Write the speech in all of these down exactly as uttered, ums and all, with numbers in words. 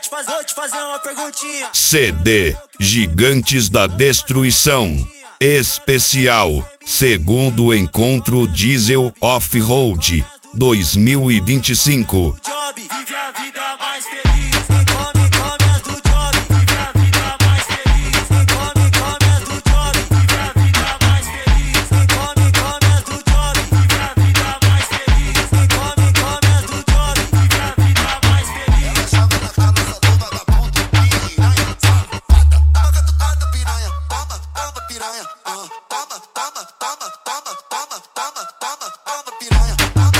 fazer, vou te fazer uma perguntinha. C D Gigantes da Destruição Especial Segundo Encontro Diesel Off-Road dois mil e vinte e cinco. Job, vive a vida mais feliz. Quem come, come as do job. Vive a vida mais feliz. Quem come, come as do job. Vive a vida mais feliz. Quem come, come as do job. Vive a vida mais feliz. Quem come, come as do job. Vive a vida mais feliz. Ela joga na cabeça do vagabundo, piranha, safada. Toma catucada, piranha. Toma, toma, piranha. Ah, toma, toma, toma, toma, toma, toma, toma, toma, piranha.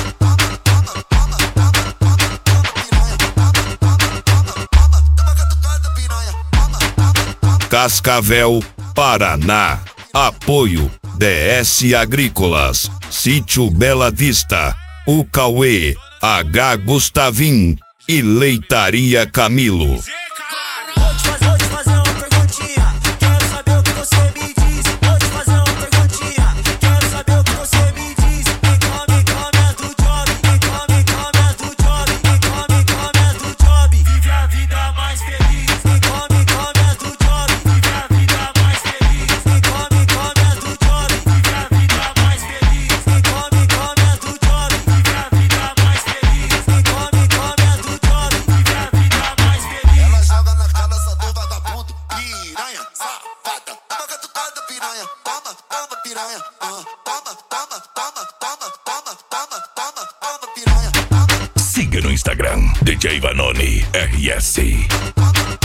Cascavel, Paraná. Apoio D S Agrícolas, Sítio Bela Vista, O Cauê, H Gustavim e Leitaria Camilo. Vou te fazer, vou te fazer uma perguntinha. Quero saber o que você me diz. Vou te fazer uma perguntinha. Quero saber o que você me diz. Quem come, come as do job. Quem come, come as do job. Quem come, come as do job. Vive a vida mais feliz. Quem come, come as do job. Vive a vida mais feliz. Quem come, come as do job. Vive a vida mais feliz. Quem come, come as do job. Vive a vida mais feliz. Quem come, come as do job. Vive a vida mais feliz. Ela joga na cabeça do vagabundo, piranha, safada. Toma catucada, piranha. Toma, toma, piranha. Ah, toma, toma, toma, toma, toma, toma, toma, toma, piranha. Siga no Instagram, D J Vanoni R S. Toma,